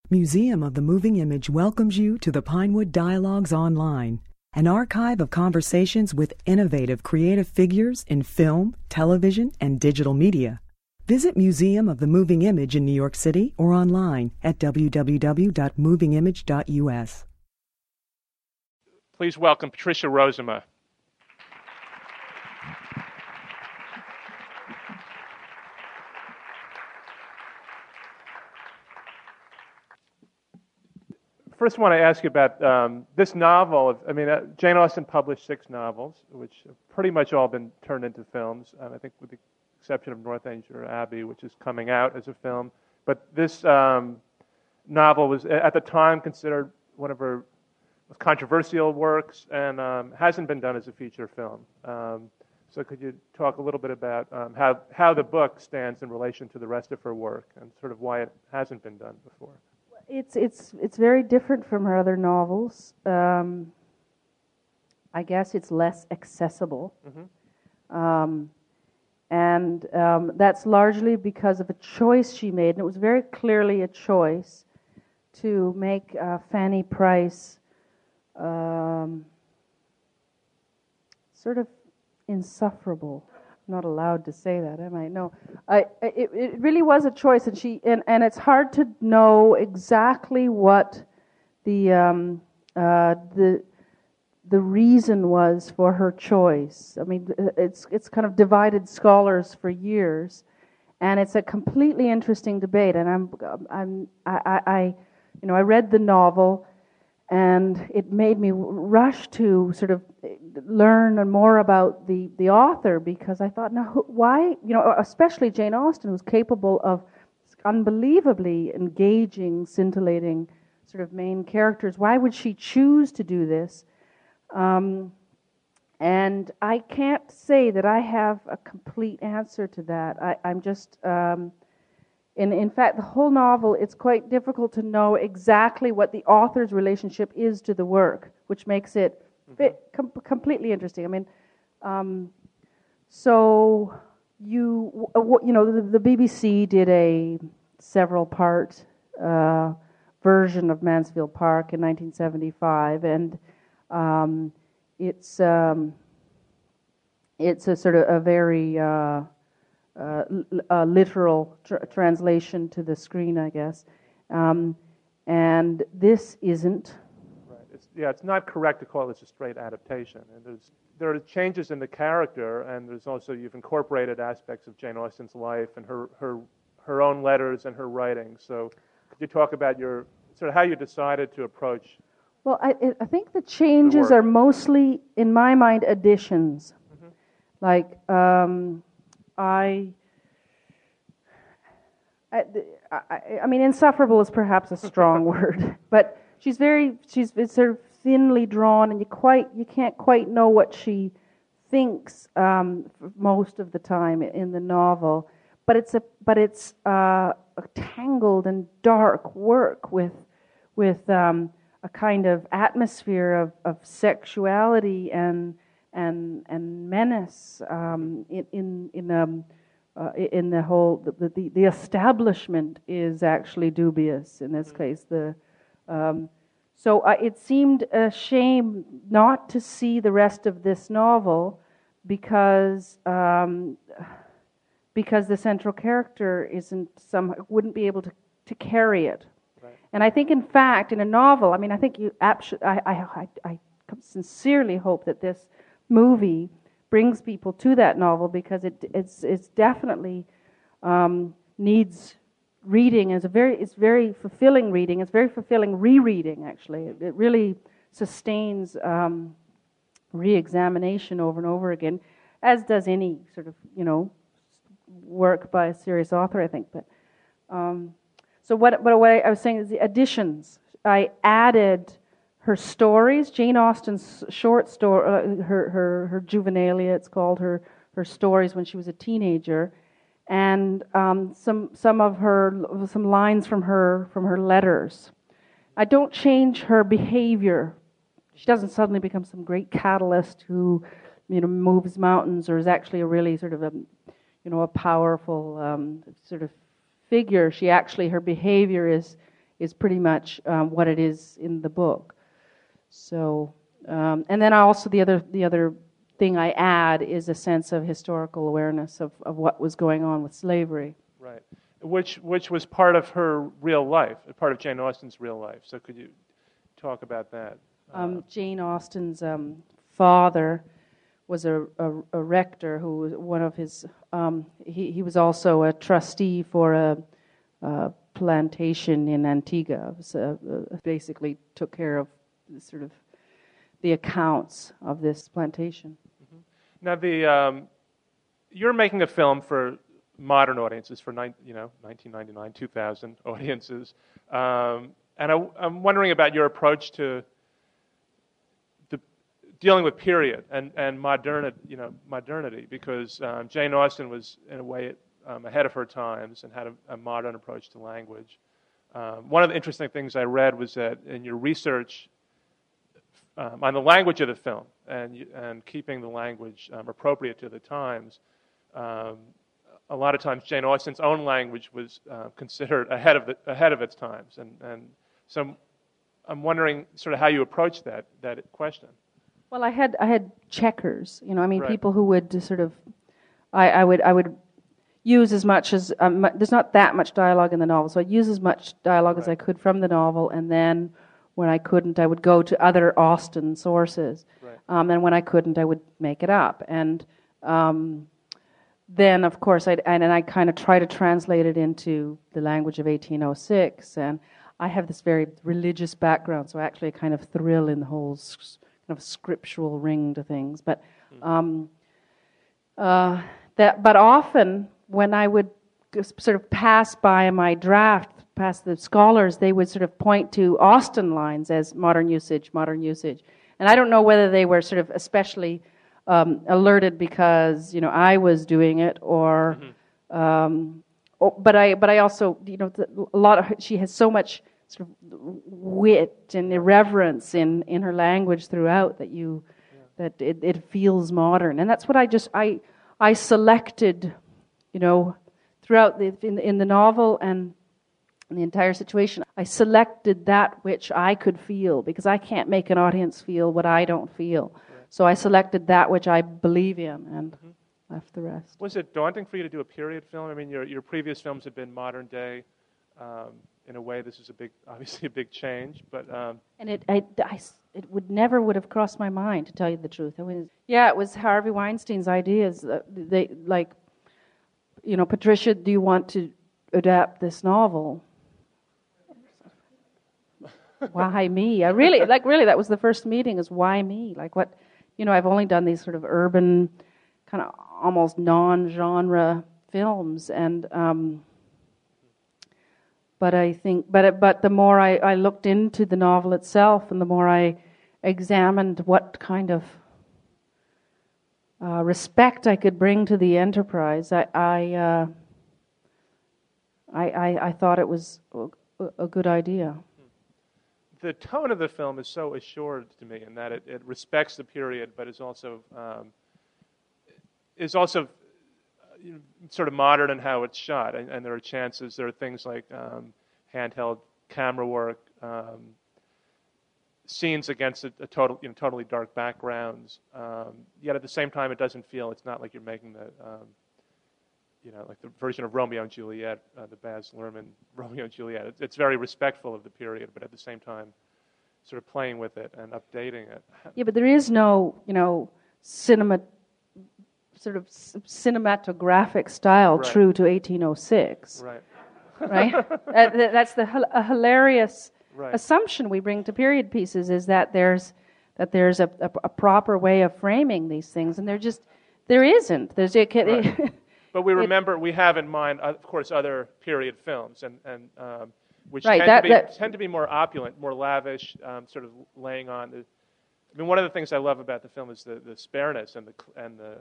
Museum of the Moving Image welcomes you to the Pinewood Dialogues Online, an archive of conversations with innovative creative figures in film, television, and digital media. Visit Museum of the Moving Image in New York City or online at www.movingimage.us. Please welcome Patricia Rozema. First, I want to ask you about this novel. Jane Austen published 6 novels, which have pretty much all been turned into films, I think with the exception of Northanger Abbey, which is coming out as a film. But this novel was, at the time, considered one of her most controversial works and hasn't been done as a feature film. So could you talk a little bit about how the book stands in relation to the rest of her work and sort of why it hasn't been done before? It's very different from her other novels. I guess it's less accessible. Mm-hmm. That's largely because of a choice she made, and it was very clearly a choice to make Fanny Price sort of insufferable. I'm not allowed to say that, am I? No. It really was a choice, and it's hard to know exactly what the reason was for her choice. I mean, it's kind of divided scholars for years, and it's a completely interesting debate. And I read the novel, and it made me rush to sort of learn more about the author, because I thought, now why, especially Jane Austen, who's capable of unbelievably engaging, scintillating sort of main characters, why would she choose to do this? And I can't say that I have a complete answer to that. I'm just, in fact, the whole novel, it's quite difficult to know exactly what the author's relationship is to the work, which makes it completely interesting. I mean, so the BBC did a several-part version of Mansfield Park in 1975, and it's a sort of a very literal translation to the screen, I guess, and this isn't. Right. It's not correct to call this a straight adaptation. And there are changes in the character, and there's also, you've incorporated aspects of Jane Austen's life and her own letters and her writing. So, could you talk about how you decided to approach? Well, I think the changes are mostly, in my mind, additions. Mm-hmm. Like, I mean, insufferable is perhaps a strong word, but she's sort of thinly drawn, and you can't quite know what she thinks most of the time in the novel. But it's a tangled and dark work with a kind of atmosphere of sexuality and menace in the whole. The establishment is actually dubious in this case. So it seemed a shame not to see the rest of this novel because the central character wouldn't be able to carry it. Right. And I think, in fact, in a novel, I mean, I think I sincerely hope that this movie brings people to that novel, because it's definitely needs reading. It's very fulfilling reading. It's very fulfilling rereading, actually. It really sustains re-examination over and over again, as does any sort of work by a serious author, I think. But so what I was saying is the additions. I added her stories, Jane Austen's short story, her juvenilia, it's called, her stories when she was a teenager, and some lines from her letters. I don't change her behavior. She doesn't suddenly become some great catalyst who moves mountains, or is actually a really sort of a powerful sort of figure. Her behavior is is pretty much what it is in the book. So, and then also the other thing I add is a sense of historical awareness of what was going on with slavery. Right, which was part of her real life, part of Jane Austen's real life. So could you talk about that? Jane Austen's father was a rector who was one of his. He was also a trustee for a plantation in Antigua. So, basically, took care of sort of the accounts of this plantation. Now, you're making a film for modern audiences, for 1999, 2000 audiences, and I'm wondering about your approach to dealing with period and modernity, because Jane Austen was, in a way, ahead of her times and had a modern approach to language. One of the interesting things I read was that in your research on the language of the film and keeping the language appropriate to the times, a lot of times Jane Austen's own language was considered ahead of its times, and so I'm wondering sort of how you approach that question. Well, I had checkers, Right. people who would sort of, I would use as much as, there's not that much dialogue in the novel, so I'd use as much dialogue as I could from the novel, and then when I couldn't, I would go to other Austen sources, Right. And when I couldn't, I would make it up, and then, of course, I kind of try to translate it into the language of 1806, and I have this very religious background, so actually I kind of thrill in the whole kind of scriptural ring to things. But but often when I would sort of pass by my draft, past the scholars, they would sort of point to Austen lines as modern usage. And I don't know whether they were sort of especially alerted because I was doing it, or but I also a lot of she has so much sort of wit and irreverence in her language throughout that it feels modern, and that's what I selected, throughout in the novel and in the entire situation. I selected that which I could feel, because I can't make an audience feel what I don't feel. Right. So I selected that which I believe in and left the rest. Was it daunting for you to do a period film? I mean, your previous films have been modern day. In a way, this is obviously a big change, but and it would have crossed my mind, to tell you the truth. It was Harvey Weinstein's ideas. They Patricia, do you want to adapt this novel? Why me? I really that was the first meeting. Is why me? Like what? I've only done these sort of urban, kind of almost non-genre films, and. But I think, but the more I looked into the novel itself, and the more I examined what kind of respect I could bring to the enterprise, I thought it was a good idea. The tone of the film is so assured to me, in that it respects the period, but is also sort of modern in how it's shot, and there are things like handheld camera work, scenes against a totally dark backgrounds. Yet at the same time, it's not like you're making like the version of Romeo and Juliet, the Baz Luhrmann Romeo and Juliet. It's very respectful of the period, but at the same time, sort of playing with it and updating it. Yeah, but there is no, cinematographic style Right. true to 1806. Right. Right? That's a hilarious Right. assumption we bring to period pieces, is that there's a proper way of framing these things, and there isn't. Right. But we have in mind, of course, other period films, and which tend to be more opulent, more lavish, sort of laying on. One of the things I love about the film is the spareness and the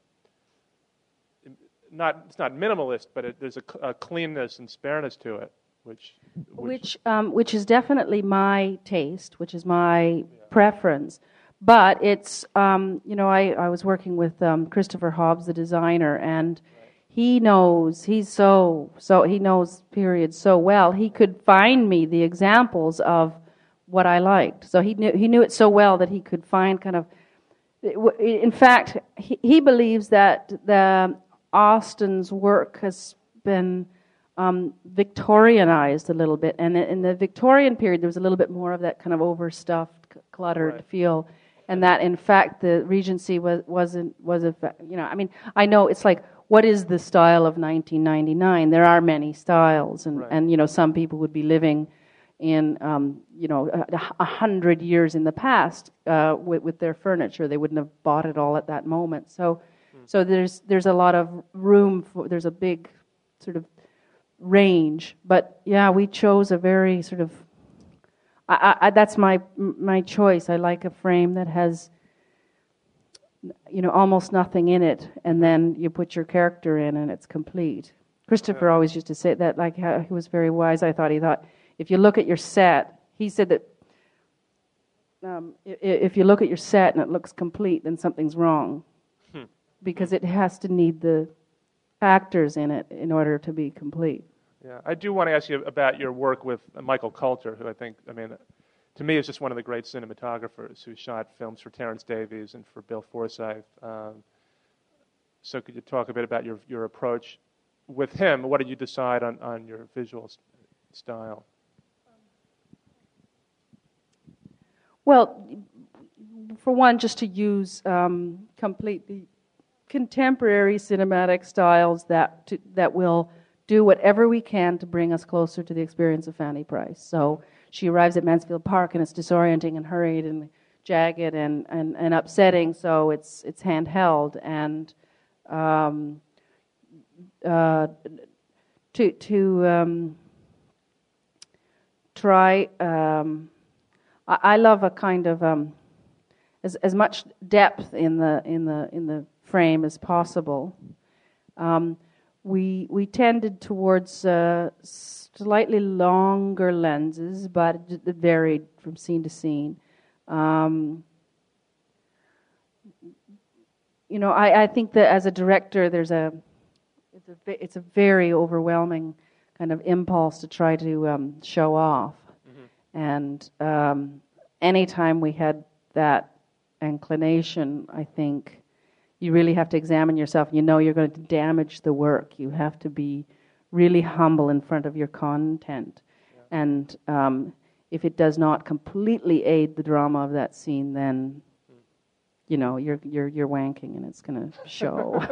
it's not minimalist, but there's a cleanness and spareness to it, which is definitely my taste, which is my preference. But it's I was working with Christopher Hobbs, the designer, and he knows, he knows periods so well, he could find me the examples of what I liked. So he knew it so well that he could find kind of, in fact, he believes that Austen's work has been Victorianized a little bit, and in the Victorian period there was a little bit more of that kind of overstuffed, cluttered feel, and that in fact the Regency was I mean, I know it's like, what is the style of 1999? There are many styles, and some people would be living in 100 years in the past with their furniture. They wouldn't have bought it all at that moment. So there's a lot of room for, there's a big sort of range. But yeah, we chose a very sort of, that's my choice. I like a frame that has almost nothing in it, and then you put your character in and it's complete. Christopher always used to say that, like, how he was very wise. He thought if you look at your set, he said that if you look at your set and it looks complete, then something's wrong, because it has to need the actors in it in order to be complete. Yeah, I do want to ask you about your work with Michael Coulter, who to me is just one of the great cinematographers who shot films for Terence Davies and for Bill Forsyth. So could you talk a bit about your approach with him? What did you decide on your visual style? Well, for one, just to use completely contemporary cinematic styles that will do whatever we can to bring us closer to the experience of Fanny Price. So she arrives at Mansfield Park and it's disorienting and hurried and jagged and upsetting, so it's handheld, and to try. I love a kind of as much depth in the frame as possible. We tended towards slightly longer lenses, but it varied from scene to scene. I think that as a director, it's a very overwhelming kind of impulse to try to show off. And anytime we had that inclination, I think you really have to examine yourself. You're going to damage the work. You have to be really humble in front of your content. Yeah. And if it does not completely aid the drama of that scene, then you're wanking, and it's going to show.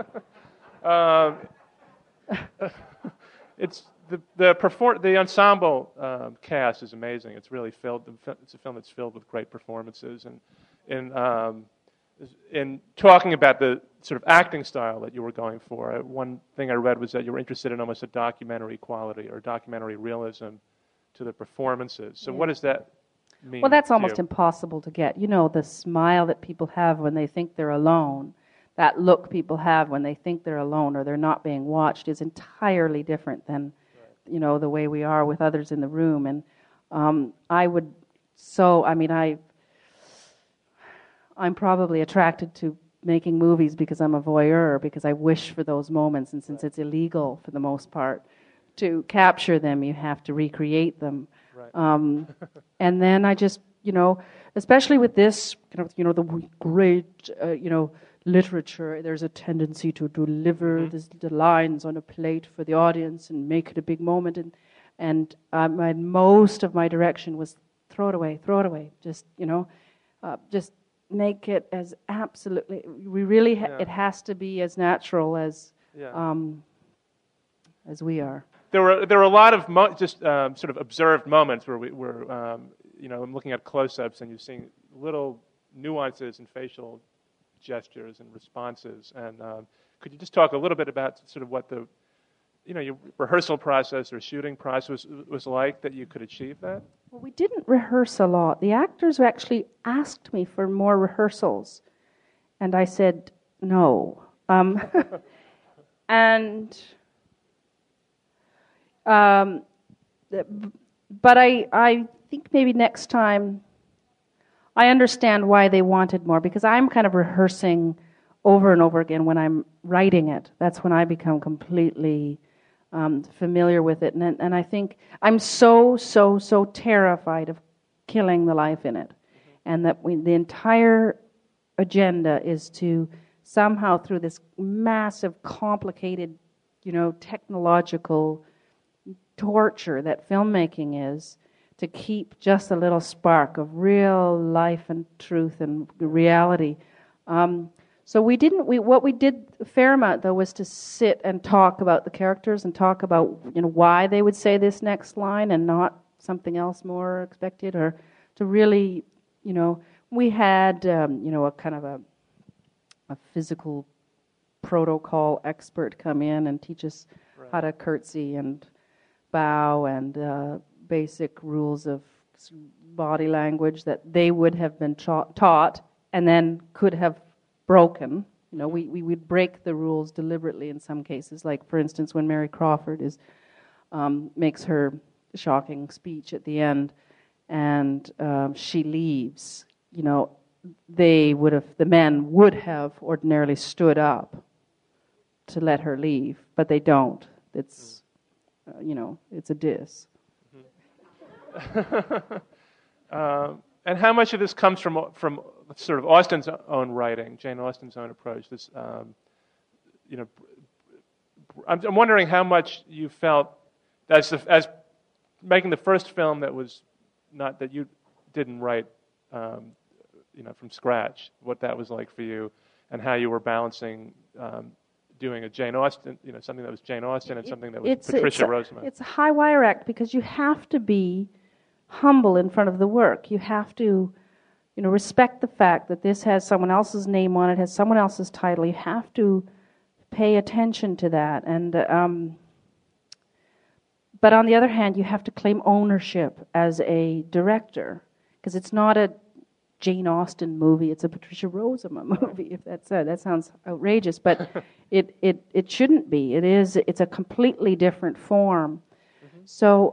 It's the ensemble cast is amazing. It's really filled. It's a film that's filled with great performances, and in talking about the sort of acting style that you were going for, one thing I read was that you were interested in almost a documentary quality or documentary realism to the performances. So what does that mean? Well, that's almost impossible to get. The smile that people have when they think they're alone, that look people have when they think they're alone or they're not being watched, is entirely different than the way we are with others in the room. And I'm probably attracted to making movies because I'm a voyeur, because I wish for those moments, and since it's illegal for the most part to capture them, you have to recreate them. Right. And then I just, especially with this kind of, the great, literature, there's a tendency to deliver the lines on a plate for the audience and make it a big moment, and most of my direction was throw it away, just make it as absolutely. We really it has to be as natural as we are. There were a lot of sort of observed moments where I'm looking at close-ups and you're seeing little nuances in facial gestures and responses. And could you just talk a little bit about sort of what the your rehearsal process or shooting process was like, that you could achieve that? Well, we didn't rehearse a lot. The actors actually asked me for more rehearsals, and I said no. But I think maybe next time I understand why they wanted more, because I'm kind of rehearsing over and over again when I'm writing it. That's when I become completely familiar with it. And I think I'm so terrified of killing the life in it. And that the entire agenda is to somehow, through this massive, complicated, technological torture that filmmaking is, to keep just a little spark of real life and truth and reality. So what we did a fair amount, though, was to sit and talk about the characters and talk about, why they would say this next line and not something else more expected, or to really, we had, a kind of a physical protocol expert come in and teach us how to curtsy and bow and basic rules of body language that they would have been taught and then could have broken. We would break the rules deliberately in some cases. Like, for instance, when Mary Crawford makes her shocking speech at the end, and she leaves. The men would have ordinarily stood up to let her leave, but they don't. It's, it's a diss. And how much of this comes from sort of Austen's own writing, Jane Austen's own approach? This, I'm wondering how much you felt as making the first film that you didn't write, from scratch. What that was like for you, and how you were balancing doing a Jane Austen, something that was Jane Austen and something that was Patricia Rosamond. It's a high wire act because you have to be humble in front of the work. You have to, respect the fact that this has someone else's name on it, has someone else's title. You have to pay attention to that. And but on the other hand, you have to claim ownership as a director, because it's not a Jane Austen movie, it's a Patricia Rosamond movie. If that sounds outrageous, but it shouldn't be. It's a completely different form. Mm-hmm. So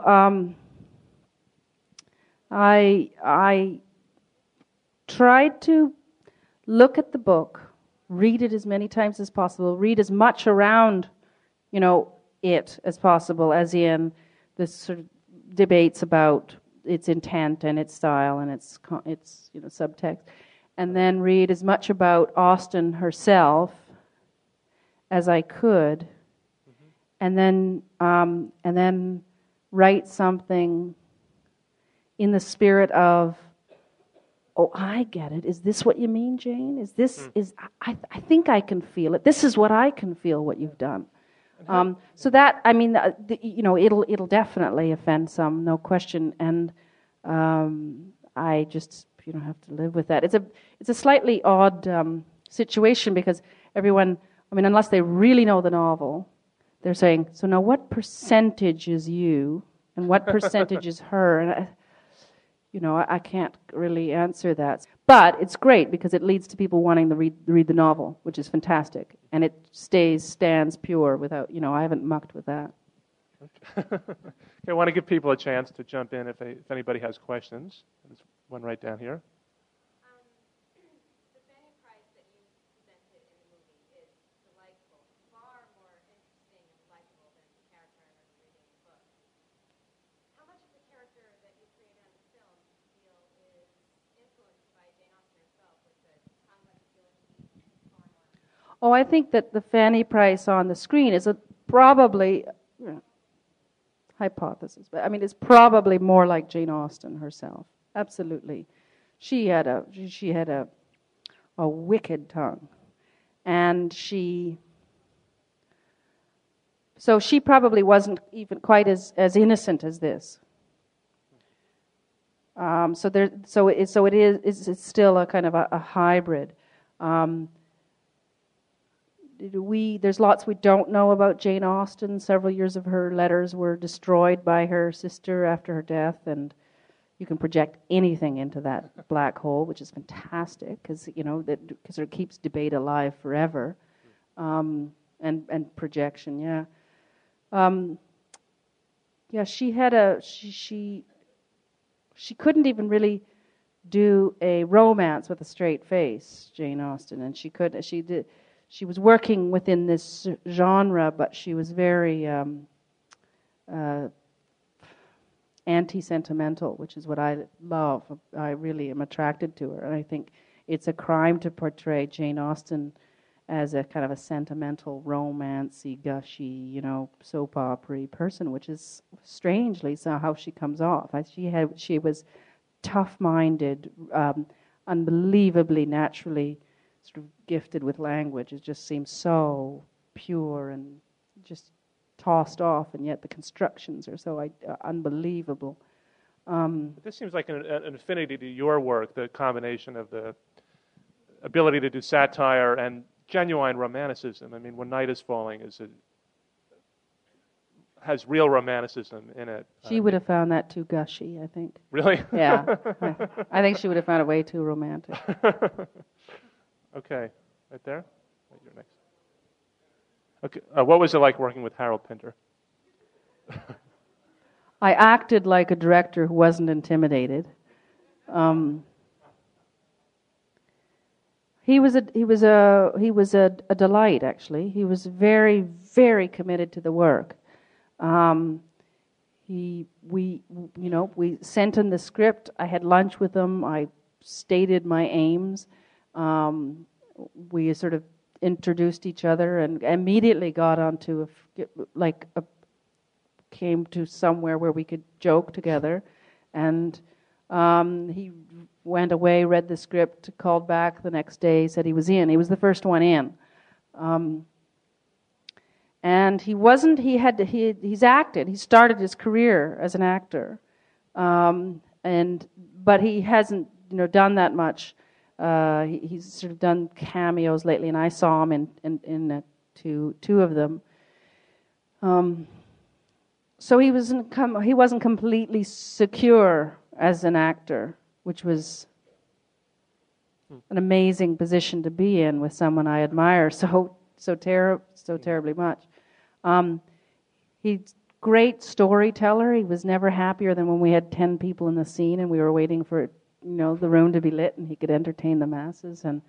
I tried to look at the book, read it as many times as possible, read as much around, it as possible, as in the sort of debates about its intent and its style and its subtext, and then read as much about Austen herself as I could, mm-hmm. and then write something in the spirit of, oh, I get it. Is this what you mean, Jane? Is this I think I can feel it. This is what I can feel. What you've done. So that, it'll definitely offend some, no question, and I just have to live with that. It's a slightly odd situation because everyone, unless they really know the novel, they're saying, so now what percentage is you and what percentage is her? And I can't really answer that. But it's great because it leads to people wanting to read the novel, which is fantastic. And it stands pure without, I haven't mucked with that. Okay, I want to give people a chance to jump in if anybody has questions. There's one right down here. The Fanny Price that you presented in the movie is delightful, far more interesting and likable than the character I remember reading in the book. How much of the character that you created on the film do you feel is influenced by Jane Austen herself, with the complex feelings far more? Oh, I think that the Fanny Price on the screen is probably hypothesis, but it's probably more like Jane Austen herself. Absolutely, she had a wicked tongue, and she probably wasn't even quite as innocent as this. It's still a kind of a hybrid. There's lots we don't know about Jane Austen. Several years of her letters were destroyed by her sister after her death, and you can project anything into that black hole, which is fantastic because it keeps debate alive forever, and projection. She had she couldn't even really do a romance with a straight face, Jane Austen, and she did. she was working within this genre, but she was very anti-sentimental, which is what I love. I really am attracted to her, and I think it's a crime to portray Jane Austen as a kind of a sentimental, romancy, gushy, soap opera person, which is strangely so how she comes off. She was tough-minded, unbelievably naturally sort of gifted with language. It just seems so pure and just tossed off, and yet the constructions are so unbelievable. This seems like an affinity to your work, the combination of the ability to do satire and genuine romanticism. I mean, When Night is Falling has real romanticism in it. She would have found that too gushy, I think. Really? Yeah. I think she would have found it way too romantic. Okay. Right there? Right, you're next. Okay. What was it like working with Harold Pinter? I acted like a director who wasn't intimidated. He was a delight, actually. He was very, very committed to the work. We sent him the script. I had lunch with him. I stated my aims. We sort of introduced each other and immediately got onto came to somewhere where we could joke together. And he went away, read the script, called back the next day, said he was in. He was the first one in. And he's acted. He started his career as an actor. But he hasn't, done that much. He's sort of done cameos lately, and I saw him in two of them. So he wasn't completely secure as an actor, which was an amazing position to be in with someone I admire so terribly much. He's great storyteller. He was never happier than when we had 10 people in the scene and we were waiting for the room to be lit and he could entertain the masses. And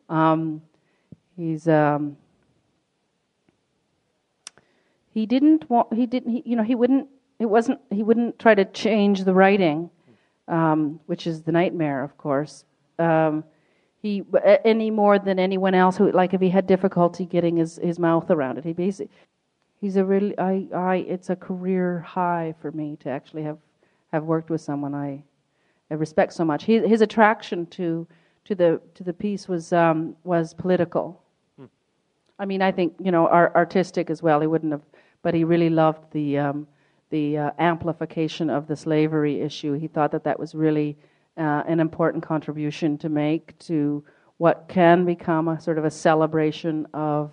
he wouldn't try to change the writing, which is the nightmare, of course. He any more than anyone else who, like, if he had difficulty getting his mouth around it, he's a really it's a career high for me to actually have worked with someone I respect so much. His attraction to the piece was political. I mean, I think artistic as well. He wouldn't have, but he really loved the amplification of the slavery issue. He thought that was really an important contribution to make to what can become a sort of a celebration of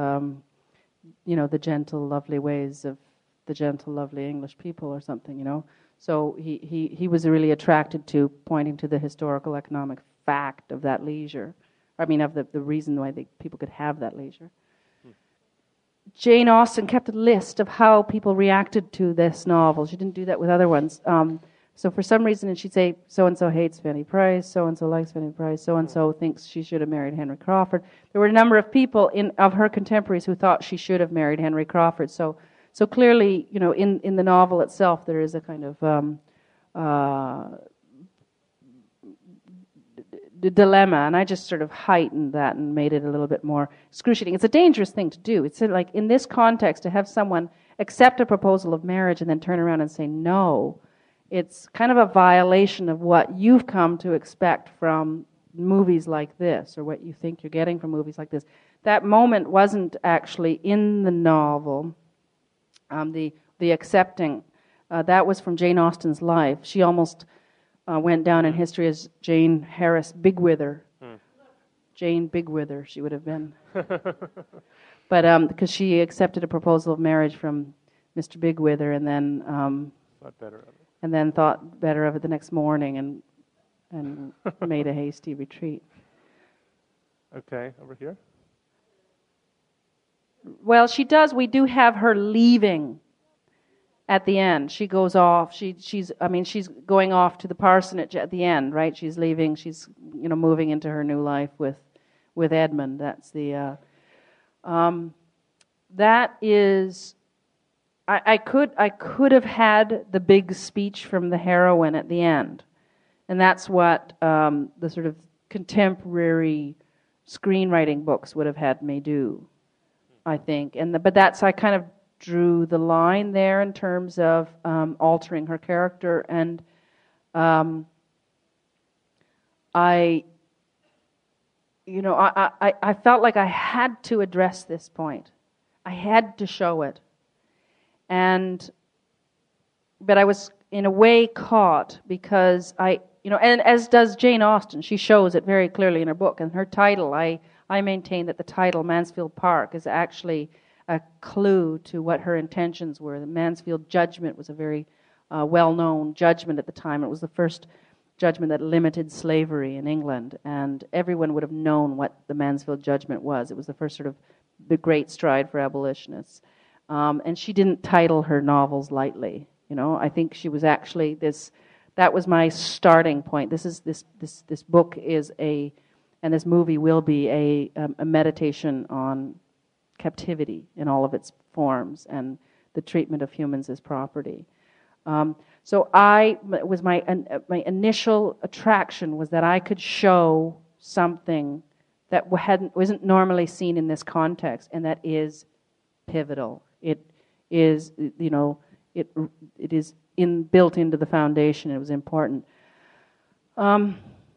the gentle, lovely ways of the gentle, lovely English people or something, So he was really attracted to pointing to the historical economic fact of that leisure. I mean, of the reason why people could have that leisure. Jane Austen kept a list of how people reacted to this novel. She didn't do that with other ones. So for some reason, she'd say, so-and-so hates Fanny Price, so-and-so likes Fanny Price, so-and-so thinks she should have married Henry Crawford. There were a number of people of her contemporaries who thought she should have married Henry Crawford. So clearly, in the novel itself, there is a kind of dilemma, and I just sort of heightened that and made it a little bit more excruciating. It's a dangerous thing to do. It's like, in this context, to have someone accept a proposal of marriage and then turn around and say no, it's kind of a violation of what you've come to expect from movies like this, or what you think you're getting from movies like this. That moment wasn't actually in the novel. The accepting, that was from Jane Austen's life. She almost went down in history as Jane Harris Bigwither. Jane Bigwither, she would have been. But because she accepted a proposal of marriage from Mr. Bigwither, and then thought better of it the next morning, and made a hasty retreat. Okay, over here. Well, she does. We do have her leaving at the end. She goes off. She's going off to the parsonage at the end, right? She's leaving. She's moving into her new life with Edmund. That's the. That is, I could have had the big speech from the heroine at the end, and that's what the sort of contemporary screenwriting books would have had me do, I think. But that's, I kind of drew the line there in terms of altering her character, and I felt like I had to address this point. I had to show it. But I was in a way caught because and as does Jane Austen, she shows it very clearly in her book. And her title, I maintain that the title, Mansfield Park, is actually a clue to what her intentions were. The Mansfield Judgment was a very well-known judgment at the time. It was the first judgment that limited slavery in England, and everyone would have known what the Mansfield Judgment was. It was the first sort of the great stride for abolitionists. And she didn't title her novels lightly. I think she was actually this. That was my starting point. This book is and this movie will be a meditation on captivity in all of its forms and the treatment of humans as property. So my initial attraction was that I could show something that wasn't normally seen in this context, and that is pivotal. It is, it is built into the foundation. It was important, but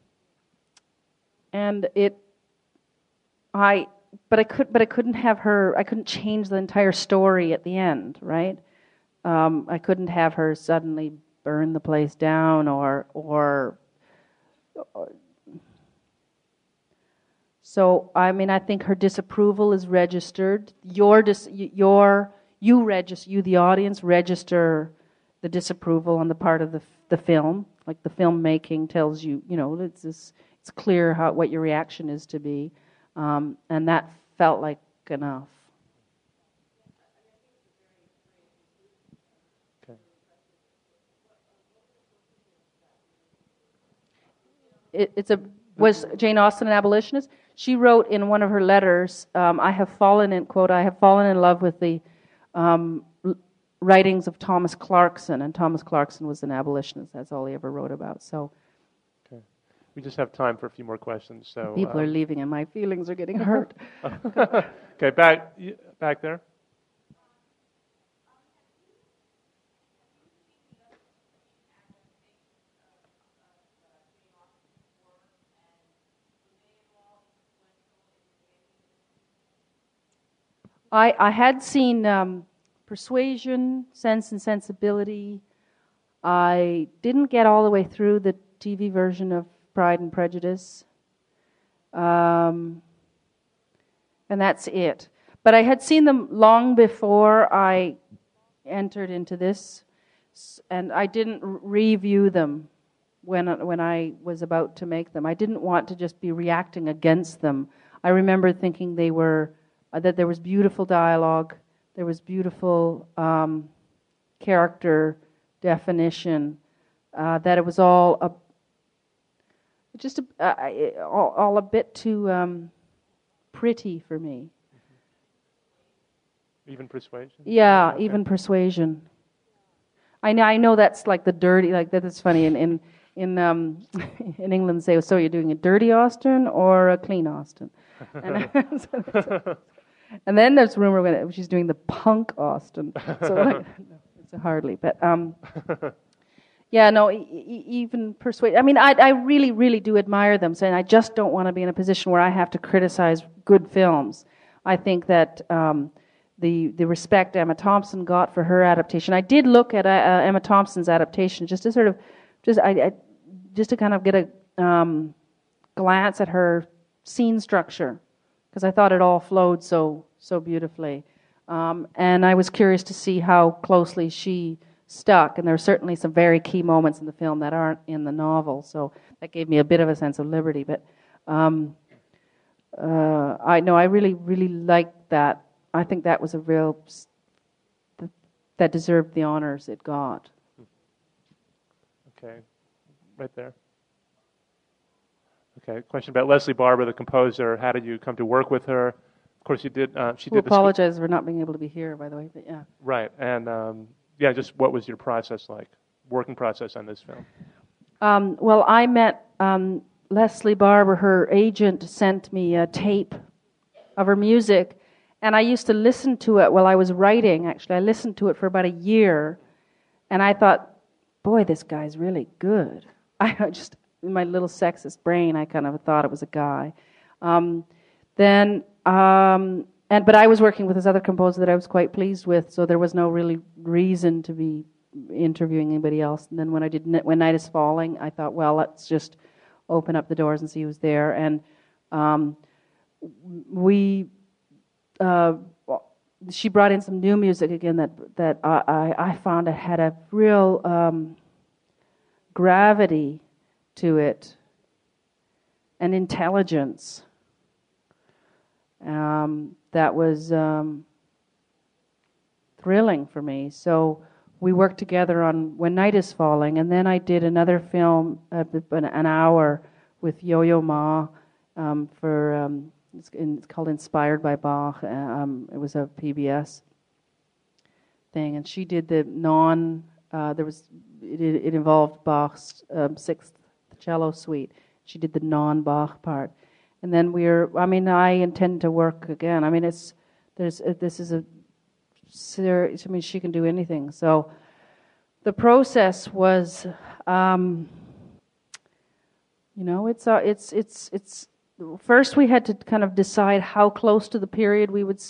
I couldn't have her. I couldn't change the entire story at the end, right? I couldn't have her suddenly burn the place down, or. So I think her disapproval is registered. You, the audience, register the disapproval on the part of the film. Like the filmmaking tells you, it's clear what your reaction is to be, and that felt like enough. Was Jane Austen an abolitionist? She wrote in one of her letters, I have fallen in love with the writings of Thomas Clarkson, and Thomas Clarkson was an abolitionist. That's all he ever wrote about. So, okay, we just have time for a few more questions. So people are leaving, and my feelings are getting hurt. Okay, back there. I had seen Persuasion, Sense and Sensibility. I didn't get all the way through the TV version of Pride and Prejudice. And that's it. But I had seen them long before I entered into this, and I didn't review them when I was about to make them. I didn't want to just be reacting against them. I remember thinking that there was beautiful dialogue, there was beautiful character definition, that it was all a bit too pretty for me. Even Persuasion? Yeah, okay. Even Persuasion. I know that's like the dirty, like that's funny in England they say, so you're doing a dirty Austen or a clean Austen? And then there's rumor when she's doing the punk Austen. So it's hardly, but even Persuasion. I really, really do admire them. Saying I just don't want to be in a position where I have to criticize good films. I think that the respect Emma Thompson got for her adaptation. I did look at Emma Thompson's adaptation just to kind of get a glance at her scene structure, because I thought it all flowed so beautifully. And I was curious to see how closely she stuck. And there are certainly some very key moments in the film that aren't in the novel, so that gave me a bit of a sense of liberty. But I really, really liked that. I think that was that deserved the honors it got. Okay, right there. Okay, question about Leslie Barber, the composer. How did you come to work with her? of course, you did. She Who did apologize for not being able to be here, by the way. But yeah. Right, and just what was your process like, working process on this film? Well, I met Leslie Barber. Her agent sent me a tape of her music, and I used to listen to it while I was writing. Actually, I listened to it for about a year, and I thought, boy, this guy's really good. I just, in my little sexist brain, I kind of thought it was a guy. But I was working with this other composer that I was quite pleased with, so there was no really reason to be interviewing anybody else. And then when Night is Falling, I thought, well, let's just open up the doors and see who's there. And she brought in some new music again that I found it had a real gravity to it and intelligence that was thrilling for me. So we worked together on When Night is Falling, and then I did another film, an hour with Yo-Yo Ma it's called Inspired by Bach. It was a PBS thing, and she did the it involved Bach's Sixth Cello Suite. She did the non-Bach part. And then I intend to work again. I mean, this is a serious, she can do anything. So the process was, it's first we had to kind of decide how close to the period we would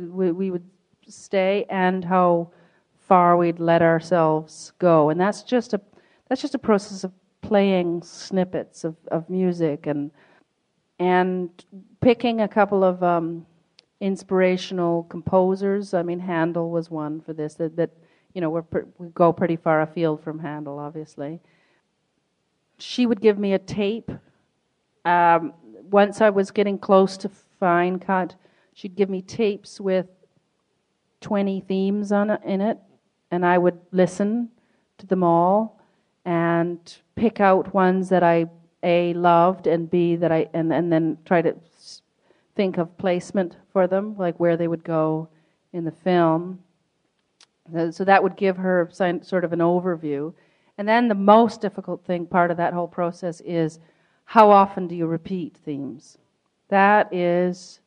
stay and how far we'd let ourselves go. And that's just a process of playing snippets of music and picking a couple of inspirational composers. I mean, Handel was one for this. We go pretty far afield from Handel, obviously. She would give me a tape. Once I was getting close to fine cut, she'd give me tapes with 20 themes in it, and I would listen to them all and pick out ones that I A, loved, and B, that and then try to think of placement for them, like where they would go in the film. So that would give her sort of an overview. And then the most difficult part of that whole process is, how often do you repeat themes? It's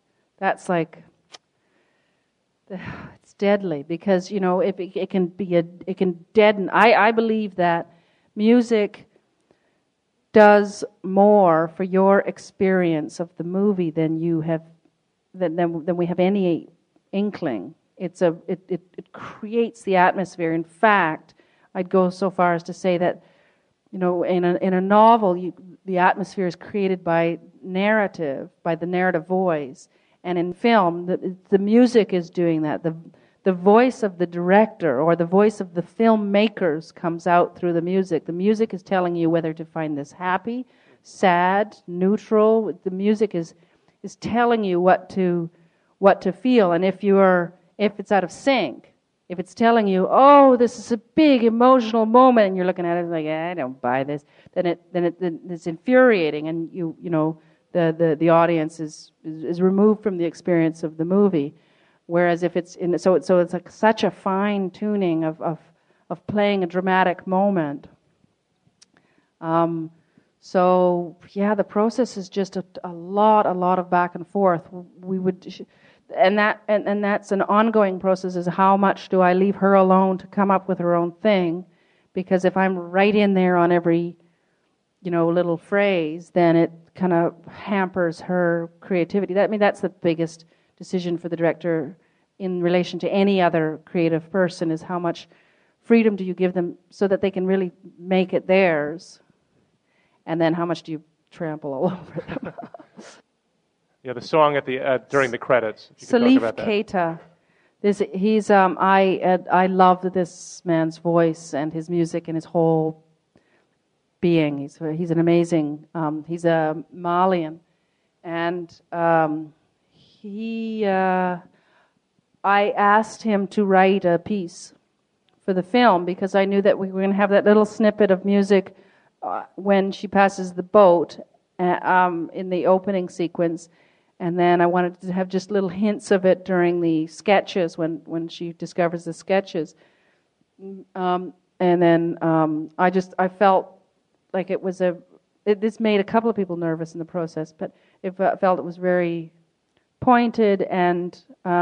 deadly, because if it can deaden. I believe that music does more for your experience of the movie than we have any inkling. It creates the atmosphere. In fact, I'd go so far as to say that in a novel, the atmosphere is created by the narrative voice, and in film, the music is doing that. The voice of the director or the voice of the filmmakers comes out through the music. The music is telling you whether to find this happy, sad, neutral. The music is telling you what to feel, and if it's out of sync, if it's telling you, oh, this is a big emotional moment, and you're looking at it like, I don't buy this, then it's infuriating, and the audience is removed from the experience of the movie. Whereas if it's so it's like such a fine tuning of playing a dramatic moment. So yeah, the process is just a lot of back and forth. And that's an ongoing process. Is how much do I leave her alone to come up with her own thing? Because if I'm right in there on every little phrase, then it kind of hampers her creativity. That's the biggest decision for the director in relation to any other creative person, is how much freedom do you give them so that they can really make it theirs, and then how much do you trample all over them. Yeah, the song at the during the credits. Salif Keita. I love this man's voice and his music and his whole being. He's an amazing. He's a Malian, and I asked him to write a piece for the film because I knew that we were going to have that little snippet of music when she passes the boat in the opening sequence, And then I wanted to have just little hints of it during the sketches when she discovers the sketches. And then I felt like it was this made a couple of people nervous in the process, but I felt it was very pointed and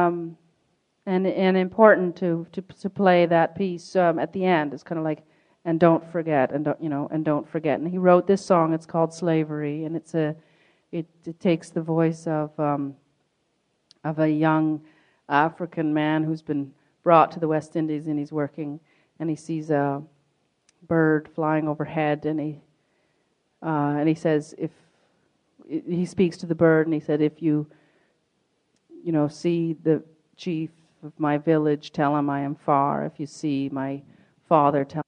important to play that piece at the end. It's kind of like, and don't forget, and don't forget. And he wrote this song. It's called Slavery, and it takes the voice of a young African man who's been brought to the West Indies, and he's working, and he sees a bird flying overhead, and he says, if he speaks to the bird, and he said, if you see the chief of my village, tell him I am far. If you see my father, tell him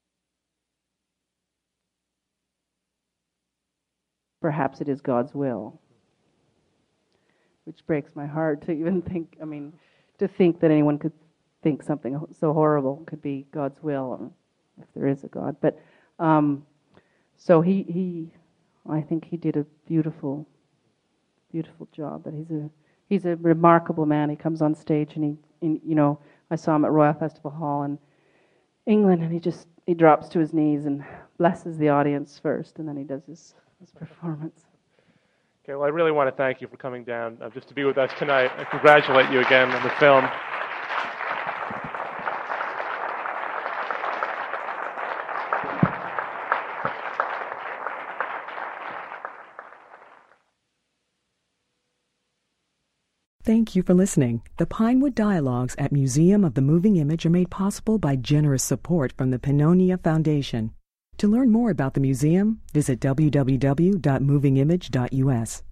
perhaps it is God's will. Which breaks my heart to even think, to think that anyone could think something so horrible could be God's will, if there is a God. But so I think he did a beautiful, beautiful job. But he's a remarkable man. He comes on stage, and I saw him at Royal Festival Hall in England, and he drops to his knees and blesses the audience first, and then he does his performance. Okay, well, I really want to thank you for coming down just to be with us tonight. I congratulate you again on the film. Thank you for listening. The Pinewood Dialogues at Museum of the Moving Image are made possible by generous support from the Pannonia Foundation. To learn more about the museum, visit www.movingimage.us.